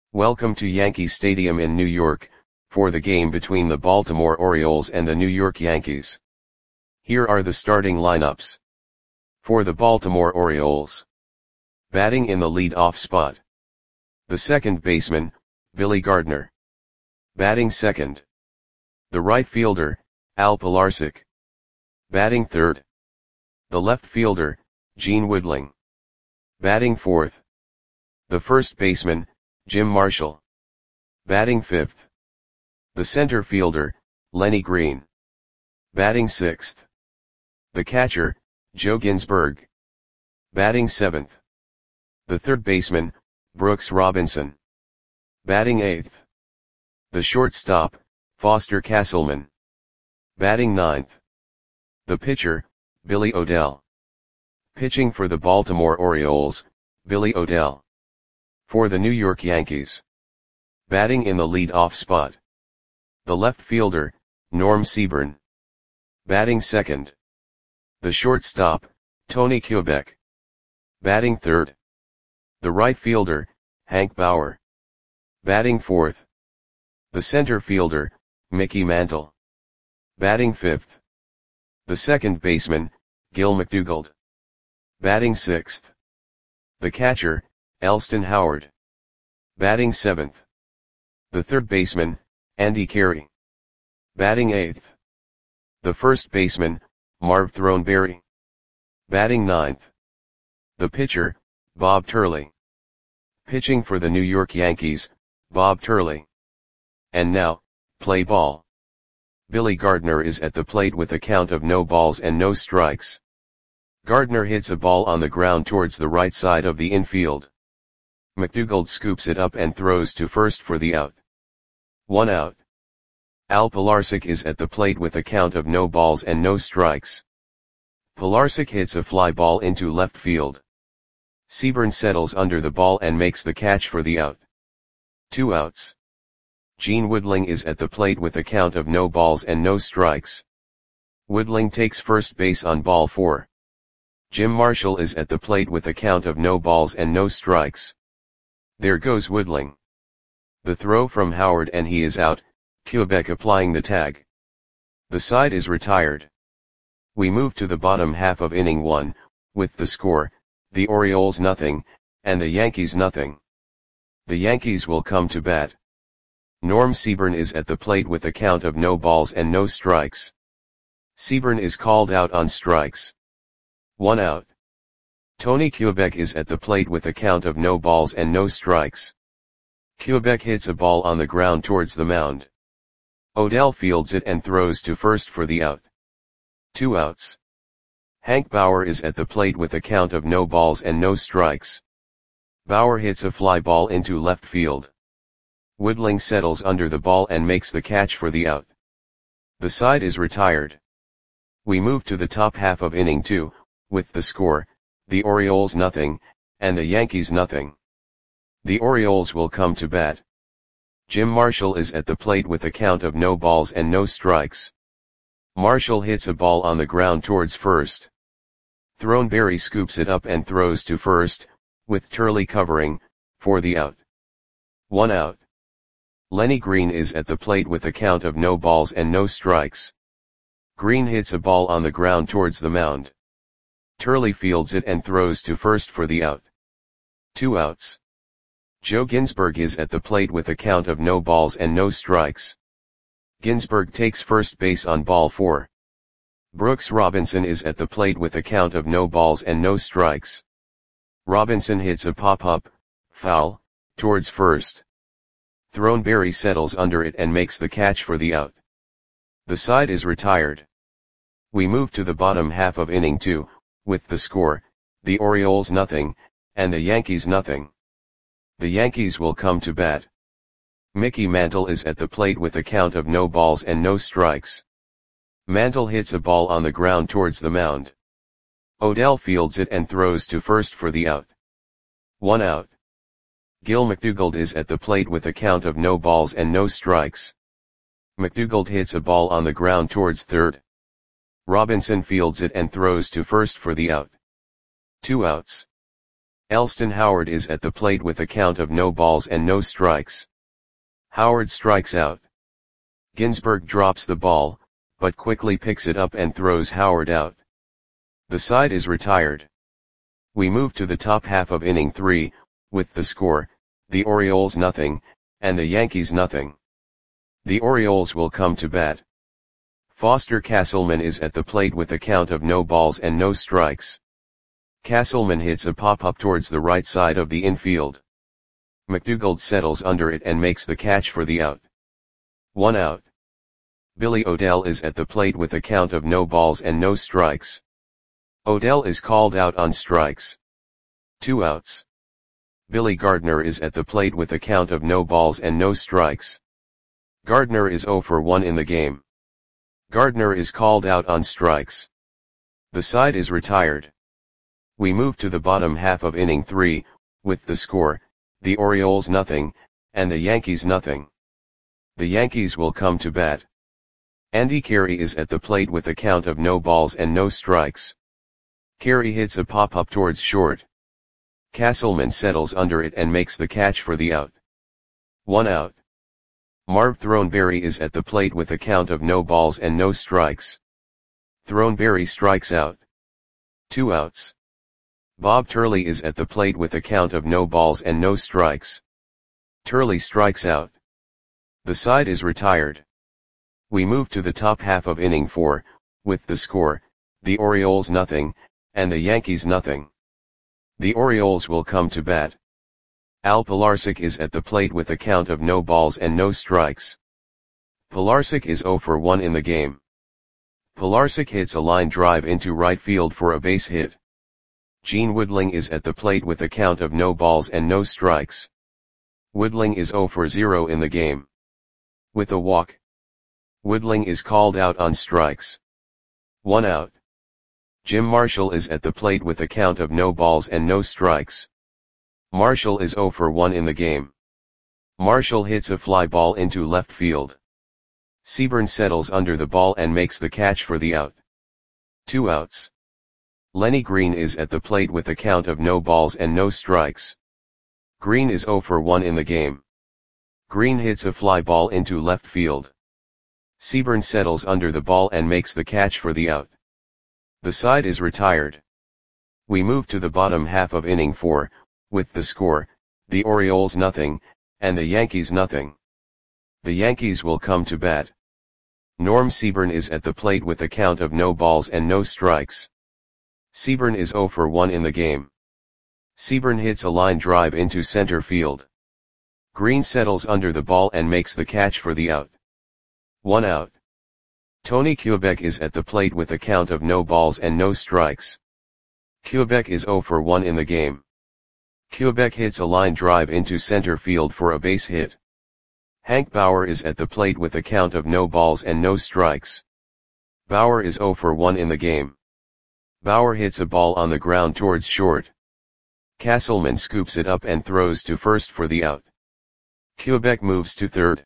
Welcome to Yankee Stadium in New York, for the game between the Baltimore Orioles and the New York Yankees. Here are the starting lineups. For the Baltimore Orioles. Batting in the lead-off spot. The second baseman, Billy Gardner. Batting second. The right fielder, Al Pilarczyk. Batting third. The left fielder, Gene Woodling. Batting fourth. The first baseman, Jim Marshall. Batting fifth. The center fielder, Lenny Green. Batting sixth. The catcher, Joe Ginsberg. Batting seventh. The third baseman, Brooks Robinson. Batting eighth. The shortstop, Foster Castleman. Batting ninth. The pitcher, Billy O'Dell. Pitching for the Baltimore Orioles, Billy O'Dell. For the New York Yankees. Batting in the lead-off spot. The left fielder, Norm Seaburn. Batting second. The shortstop, Tony Kubek. Batting third. The right fielder, Hank Bauer. Batting fourth. The center fielder, Mickey Mantle. Batting fifth. The second baseman, Gil McDougald. Batting sixth. The catcher, Elston Howard. Batting seventh. The third baseman, Andy Carey. Batting eighth. The first baseman, Marv Throneberry. Batting ninth. The pitcher, Bob Turley. Pitching for the New York Yankees, Bob Turley. And now, play ball. Billy Gardner is at the plate with a count of no balls and no strikes. Gardner hits a ball on the ground towards the right side of the infield. McDougald scoops it up and throws to first for the out. 1 out. Al Pilarczyk is at the plate with a count of no balls and no strikes. Pilarczyk hits a fly ball into left field. Seaburn settles under the ball and makes the catch for the out. 2 outs. Gene Woodling is at the plate with a count of no balls and no strikes. Woodling takes first base on ball 4. Jim Marshall is at the plate with a count of no balls and no strikes. There goes Woodling. The throw from Howard and he is out, Kubek applying the tag. The side is retired. We move to the bottom half of inning 1, with the score, the Orioles nothing, and the Yankees nothing. The Yankees will come to bat. Norm Seaburn is at the plate with a count of no balls and no strikes. Seaburn is called out on strikes. 1 out. Tony Kubek is at the plate with a count of no balls and no strikes. Kubek hits a ball on the ground towards the mound. O'Dell fields it and throws to first for the out. 2 outs. Hank Bauer is at the plate with a count of no balls and no strikes. Bauer hits a fly ball into left field. Woodling settles under the ball and makes the catch for the out. The side is retired. We move to the top half of inning 2, with the score, the Orioles nothing, and the Yankees nothing. The Orioles will come to bat. Jim Marshall is at the plate with a count of no balls and no strikes. Marshall hits a ball on the ground towards first. Throneberry scoops it up and throws to first, with Turley covering, for the out. 1 out. Lenny Green is at the plate with a count of no balls and no strikes. Green hits a ball on the ground towards the mound. Turley fields it and throws to first for the out. 2 outs. Joe Ginsberg is at the plate with a count of no balls and no strikes. Ginsberg takes first base on ball 4. Brooks Robinson is at the plate with a count of no balls and no strikes. Robinson hits a pop-up, foul, towards first. Throneberry settles under it and makes the catch for the out. The side is retired. We move to the bottom half of inning 2, with the score, the Orioles nothing, and the Yankees nothing. The Yankees will come to bat. Mickey Mantle is at the plate with a count of no balls and no strikes. Mantle hits a ball on the ground towards the mound. O'Dell fields it and throws to first for the out. 1 out. Gil McDougald is at the plate with a count of no balls and no strikes. McDougald hits a ball on the ground towards third. Robinson fields it and throws to first for the out. 2 outs. Elston Howard is at the plate with a count of no balls and no strikes. Howard strikes out. Ginsburg drops the ball, but quickly picks it up and throws Howard out. The side is retired. We move to the top half of inning 3, with the score, the Orioles nothing, and the Yankees nothing. The Orioles will come to bat. Foster Castleman is at the plate with a count of no balls and no strikes. Castleman hits a pop-up towards the right side of the infield. McDougald settles under it and makes the catch for the out. 1 out. Billy O'Dell is at the plate with a count of no balls and no strikes. O'Dell is called out on strikes. 2 outs. Billy Gardner is at the plate with a count of no balls and no strikes. Gardner is 0 for 1 in the game. Gardner is called out on strikes. The side is retired. We move to the bottom half of inning 3, with the score, the Orioles nothing, and the Yankees nothing. The Yankees will come to bat. Andy Carey is at the plate with a count of no balls and no strikes. Carey hits a pop-up towards short. Castleman settles under it and makes the catch for the out. 1 out. Marv Throneberry is at the plate with a count of no balls and no strikes. Throneberry strikes out. 2 outs. Bob Turley is at the plate with a count of no balls and no strikes. Turley strikes out. The side is retired. We move to the top half of inning 4, with the score, the Orioles nothing, and the Yankees nothing. The Orioles will come to bat. Al Pilarczyk is at the plate with a count of no balls and no strikes. Pilarczyk is 0 for 1 in the game. Pilarczyk hits a line drive into right field for a base hit. Gene Woodling is at the plate with a count of no balls and no strikes. Woodling is 0 for 0 in the game. With a walk. Woodling is called out on strikes. 1 out. Jim Marshall is at the plate with a count of no balls and no strikes. Marshall is 0 for 1 in the game. Marshall hits a fly ball into left field. Seaburn settles under the ball and makes the catch for the out. 2 outs. Lenny Green is at the plate with a count of no balls and no strikes. Green is 0 for 1 in the game. Green hits a fly ball into left field. Seaburn settles under the ball and makes the catch for the out. The side is retired. We move to the bottom half of inning 4, with the score, the Orioles nothing, and the Yankees nothing. The Yankees will come to bat. Norm Seaburn is at the plate with a count of no balls and no strikes. Seaburn is 0 for 1 in the game. Seaburn hits a line drive into center field. Green settles under the ball and makes the catch for the out. 1 out. Tony Kubek is at the plate with a count of no balls and no strikes. Kubek is 0 for 1 in the game. Kubek hits a line drive into center field for a base hit. Hank Bauer is at the plate with a count of no balls and no strikes. Bauer is 0 for 1 in the game. Bauer hits a ball on the ground towards short. Castleman scoops it up and throws to first for the out. Kubek moves to third.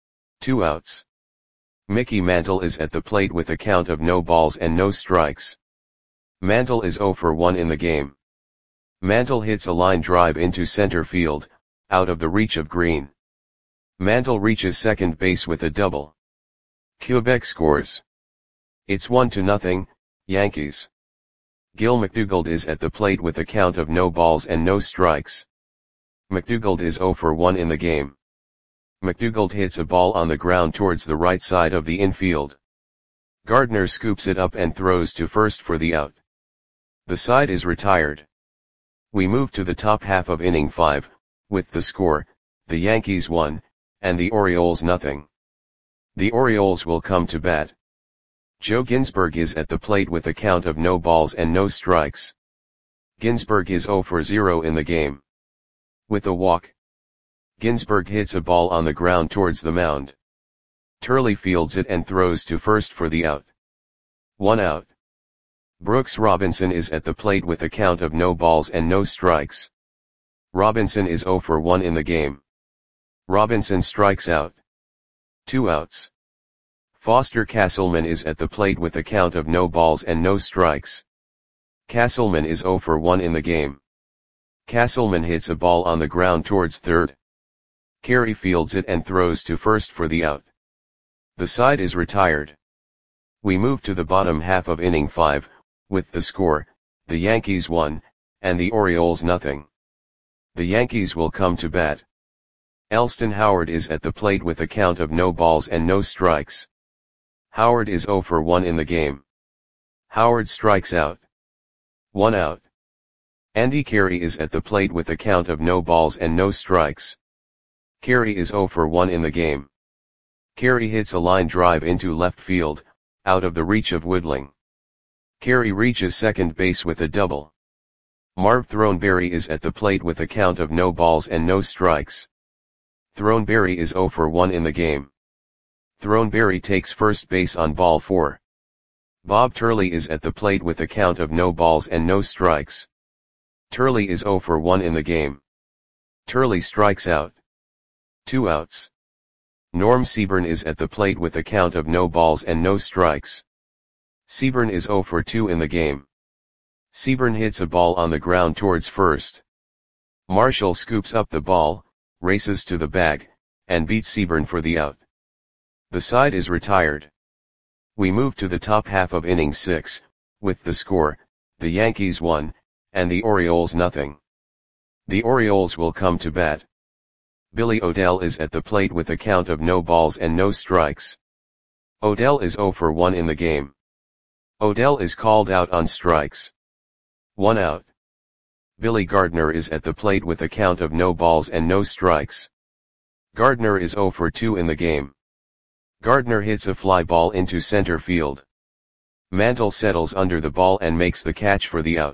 2 outs. Mickey Mantle is at the plate with a count of no balls and no strikes. Mantle is 0 for 1 in the game. Mantle hits a line drive into center field, out of the reach of Green. Mantle reaches second base with a double. Kubek scores. It's 1-0, Yankees. Gil McDougald is at the plate with a count of no balls and no strikes. McDougald is 0 for 1 in the game. McDougald hits a ball on the ground towards the right side of the infield. Gardner scoops it up and throws to first for the out. The side is retired. We move to the top half of inning 5, with the score, the Yankees 1, and the Orioles nothing. The Orioles will come to bat. Joe Ginsburg is at the plate with a count of no balls and no strikes. Ginsburg is 0 for 0 in the game. With a walk. Ginsburg hits a ball on the ground towards the mound. Turley fields it and throws to first for the out. 1 out. Brooks Robinson is at the plate with a count of no balls and no strikes. Robinson is 0 for 1 in the game. Robinson strikes out. 2 outs. Foster Castleman is at the plate with a count of no balls and no strikes. Castleman is 0 for 1 in the game. Castleman hits a ball on the ground towards third. Carey fields it and throws to first for the out. The side is retired. We move to the bottom half of inning 5, with the score, the Yankees 1, and the Orioles nothing. The Yankees will come to bat. Elston Howard is at the plate with a count of no balls and no strikes. Howard is 0 for 1 in the game. Howard strikes out. 1 out. Andy Carey is at the plate with a count of no balls and no strikes. Carey is 0 for 1 in the game. Carey hits a line drive into left field, out of the reach of Woodling. Carey reaches second base with a double. Marv Throneberry is at the plate with a count of no balls and no strikes. Throneberry is 0 for 1 in the game. Throneberry takes first base on ball 4. Bob Turley is at the plate with a count of no balls and no strikes. Turley is 0 for 1 in the game. Turley strikes out. 2 outs. Norm Seaburn is at the plate with a count of no balls and no strikes. Seaburn is 0 for 2 in the game. Seaburn hits a ball on the ground towards first. Marshall scoops up the ball, races to the bag, and beats Seaburn for the out. The side is retired. We move to the top half of inning 6, with the score, the Yankees 1, and the Orioles nothing. The Orioles will come to bat. Billy O'Dell is at the plate with a count of no balls and no strikes. O'Dell is 0 for 1 in the game. O'Dell is called out on strikes. 1 out. Billy Gardner is at the plate with a count of no balls and no strikes. Gardner is 0 for 2 in the game. Gardner hits a fly ball into center field. Mantle settles under the ball and makes the catch for the out.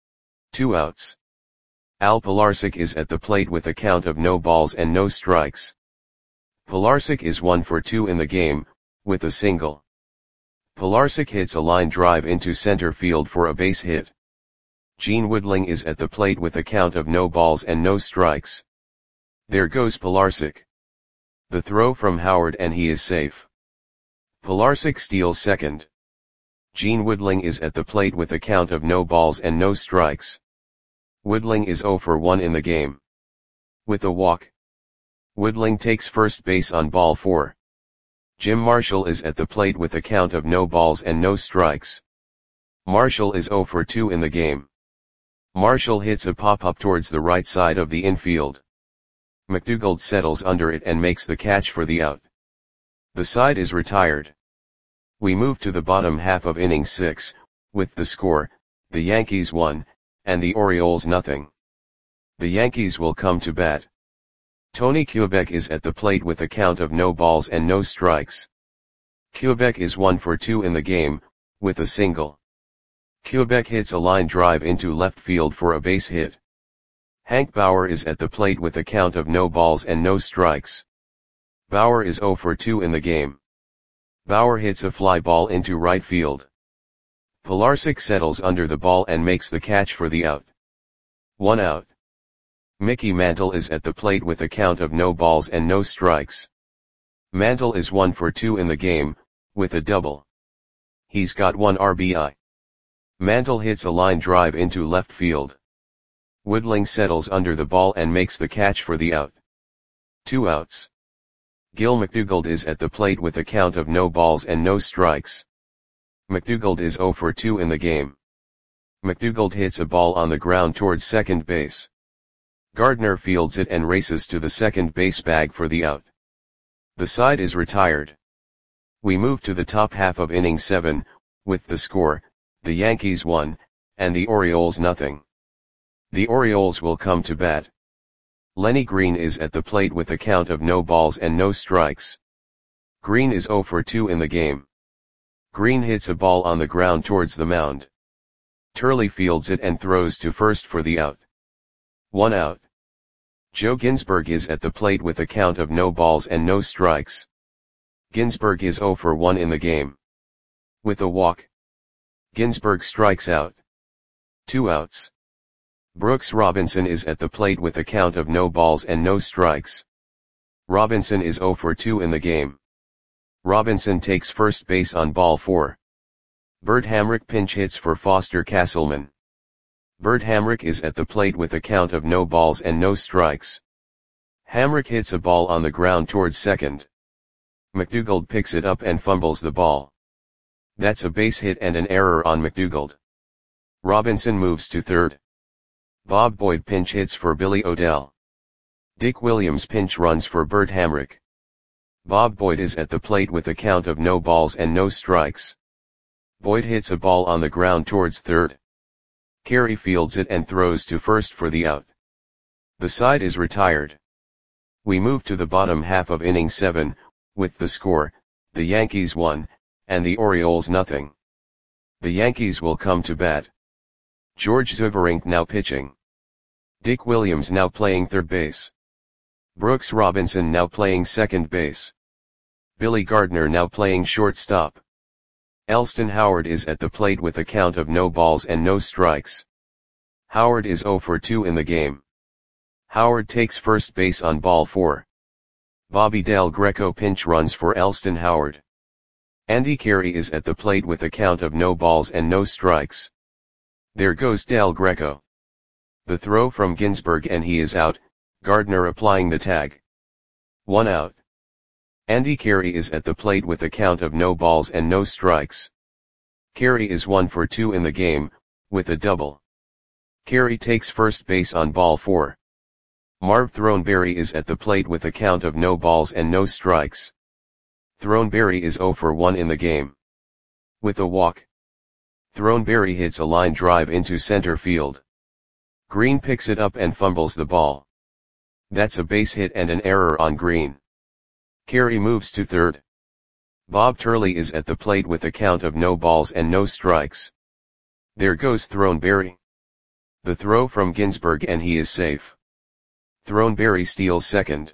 2 outs. Al Pilarczyk is at the plate with a count of no balls and no strikes. Pilarczyk is 1 for 2 in the game, with a single. Pilarczyk hits a line drive into center field for a base hit. Gene Woodling is at the plate with a count of no balls and no strikes. There goes Pilarczyk. The throw from Howard and he is safe. Pilarczyk steals second. Gene Woodling is at the plate with a count of no balls and no strikes. Woodling is 0 for 1 in the game. With a walk. Woodling takes first base on ball 4. Jim Marshall is at the plate with a count of no balls and no strikes. Marshall is 0 for 2 in the game. Marshall hits a pop-up towards the right side of the infield. McDougald settles under it and makes the catch for the out. The side is retired. We move to the bottom half of inning 6, with the score, the Yankees 1, and the Orioles nothing. The Yankees will come to bat. Tony Kubek is at the plate with a count of no balls and no strikes. Kubek is 1 for 2 in the game, with a single. Kubek hits a line drive into left field for a base hit. Hank Bauer is at the plate with a count of no balls and no strikes. Bauer is 0 for 2 in the game. Bauer hits a fly ball into right field. Pilarczyk settles under the ball and makes the catch for the out. 1 out. Mickey Mantle is at the plate with a count of no balls and no strikes. Mantle is 1 for 2 in the game, with a double. He's got 1 RBI. Mantle hits a line drive into left field. Woodling settles under the ball and makes the catch for the out. 2 outs. Gil McDougald is at the plate with a count of no balls and no strikes. McDougald is 0 for 2 in the game. McDougald hits a ball on the ground towards second base. Gardner fields it and races to the second base bag for the out. The side is retired. We move to the top half of inning 7, with the score, the Yankees 1, and the Orioles nothing. The Orioles will come to bat. Lenny Green is at the plate with a count of no balls and no strikes. Green is 0 for 2 in the game. Green hits a ball on the ground towards the mound. Turley fields it and throws to first for the out. 1 out. Joe Ginsberg is at the plate with a count of no balls and no strikes. Ginsberg is 0 for 1 in the game. With a walk. Ginsberg strikes out. 2 outs. Brooks Robinson is at the plate with a count of no balls and no strikes. Robinson is 0 for 2 in the game. Robinson takes first base on ball 4. Bert Hamrick pinch hits for Foster Castleman. Bert Hamrick is at the plate with a count of no balls and no strikes. Hamrick hits a ball on the ground towards second. McDougald picks it up and fumbles the ball. That's a base hit and an error on McDougald. Robinson moves to third. Bob Boyd pinch hits for Billy Odell. Dick Williams pinch runs for Bert Hamrick. Bob Boyd is at the plate with a count of no balls and no strikes. Boyd hits a ball on the ground towards third. Carey fields it and throws to first for the out. The side is retired. We move to the bottom half of inning 7, with the score, the Yankees 1, and the Orioles nothing. The Yankees will come to bat. George Zuberink now pitching. Dick Williams now playing third base. Brooks Robinson now playing second base. Billy Gardner now playing shortstop. Elston Howard is at the plate with a count of no balls and no strikes. Howard is 0 for 2 in the game. Howard takes first base on ball 4. Bobby Del Greco pinch runs for Elston Howard. Andy Carey is at the plate with a count of no balls and no strikes. There goes Del Greco. The throw from Ginsberg and he is out, Gardner applying the tag. 1 out. Andy Carey is at the plate with a count of no balls and no strikes. Carey is 1 for 2 in the game, with a double. Carey takes first base on ball 4. Marv Throneberry is at the plate with a count of no balls and no strikes. Throneberry is 0 for 1 in the game. With a walk. Throneberry hits a line drive into center field. Green picks it up and fumbles the ball. That's a base hit and an error on Green. Carey moves to third. Bob Turley is at the plate with a count of no balls and no strikes. There goes Throneberry. The throw from Ginsberg and he is safe. Throneberry steals second.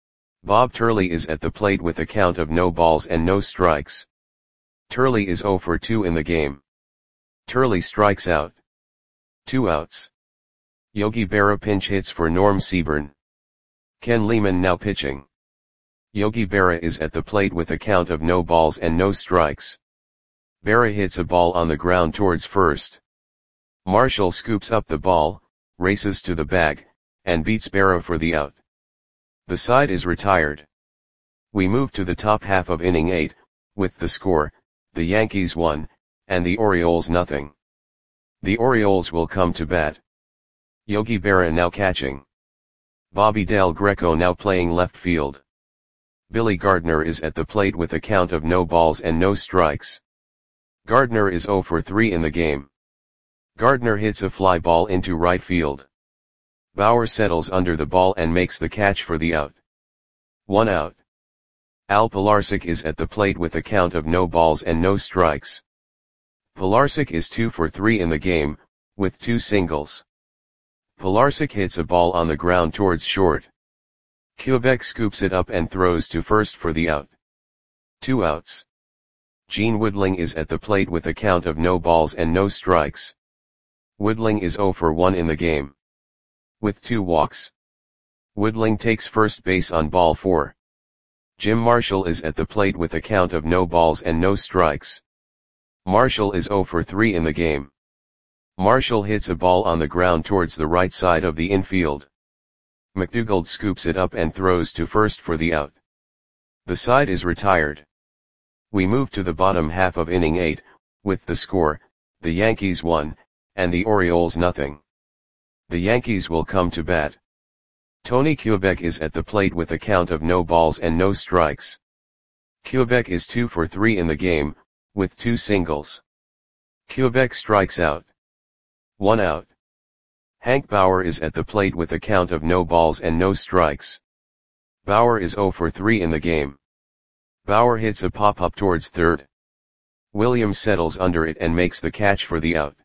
Bob Turley is at the plate with a count of no balls and no strikes. Turley is 0 for 2 in the game. Turley strikes out. 2 outs. Yogi Berra pinch hits for Norm Seaburn. Ken Lehman now pitching. Yogi Berra is at the plate with a count of no balls and no strikes. Berra hits a ball on the ground towards first. Marshall scoops up the ball, races to the bag, and beats Berra for the out. The side is retired. We move to the top half of inning 8, with the score, the Yankees 1, and the Orioles nothing. The Orioles will come to bat. Yogi Berra now catching. Bobby Del Greco now playing left field. Billy Gardner is at the plate with a count of no balls and no strikes. Gardner is 0 for 3 in the game. Gardner hits a fly ball into right field. Bauer settles under the ball and makes the catch for the out. 1 out. Al Pilarczyk is at the plate with a count of no balls and no strikes. Pilarczyk is 2 for 3 in the game, with 2 singles. Pilarczyk hits a ball on the ground towards short. Kubek scoops it up and throws to first for the out. 2 outs. Gene Woodling is at the plate with a count of no balls and no strikes. Woodling is 0 for 1 in the game. With 2 walks. Woodling takes first base on ball 4. Jim Marshall is at the plate with a count of no balls and no strikes. Marshall is 0 for 3 in the game. Marshall hits a ball on the ground towards the right side of the infield. McDougald scoops it up and throws to first for the out. The side is retired. We move to the bottom half of inning 8, with the score, the Yankees 1, and the Orioles nothing. The Yankees will come to bat. Tony Kubek is at the plate with a count of no balls and no strikes. Kubek is 2 for 3 in the game, with 2 singles. Kubek strikes out. 1 out. Hank Bauer is at the plate with a count of no balls and no strikes. Bauer is 0 for 3 in the game. Bauer hits a pop-up towards third. Williams settles under it and makes the catch for the out.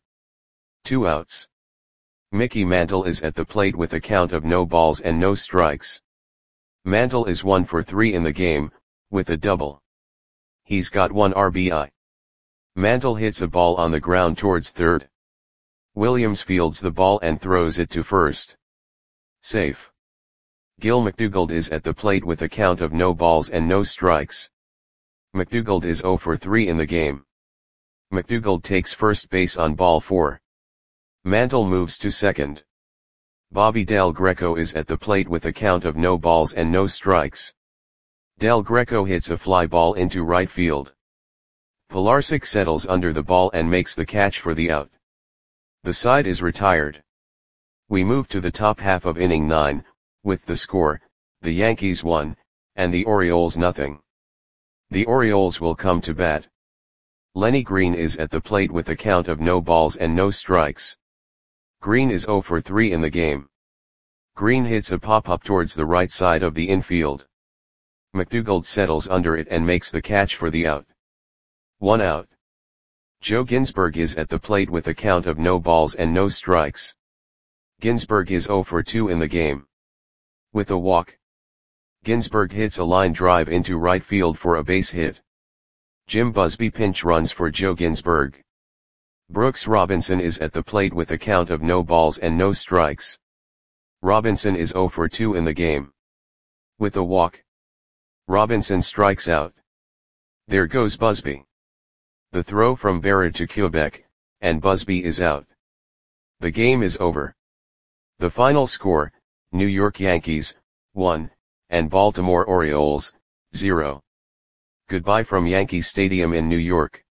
2 outs. Mickey Mantle is at the plate with a count of no balls and no strikes. Mantle is 1 for 3 in the game, with a double. He's got 1 RBI. Mantle hits a ball on the ground towards third. Williams fields the ball and throws it to first. Safe. Gil McDougald is at the plate with a count of no balls and no strikes. McDougald is 0 for 3 in the game. McDougald takes first base on ball 4. Mantle moves to second. Bobby Del Greco is at the plate with a count of no balls and no strikes. Del Greco hits a fly ball into right field. Pilarczyk settles under the ball and makes the catch for the out. The side is retired. We move to the top half of inning 9, with the score, the Yankees 1, and the Orioles nothing. The Orioles will come to bat. Lenny Green is at the plate with a count of no balls and no strikes. Green is 0 for 3 in the game. Green hits a pop-up towards the right side of the infield. McDougald settles under it and makes the catch for the out. 1 out. Joe Ginsberg is at the plate with a count of no balls and no strikes. Ginsberg is 0 for 2 in the game. With a walk, Ginsberg hits a line drive into right field for a base hit. Jim Busby pinch runs for Joe Ginsberg. Brooks Robinson is at the plate with a count of no balls and no strikes. Robinson is 0 for 2 in the game. With a walk, Robinson strikes out. There goes Busby. The throw from Berra to Quebec, and Busby is out. The game is over. The final score, New York Yankees, 1, and Baltimore Orioles, 0. Goodbye from Yankee Stadium in New York.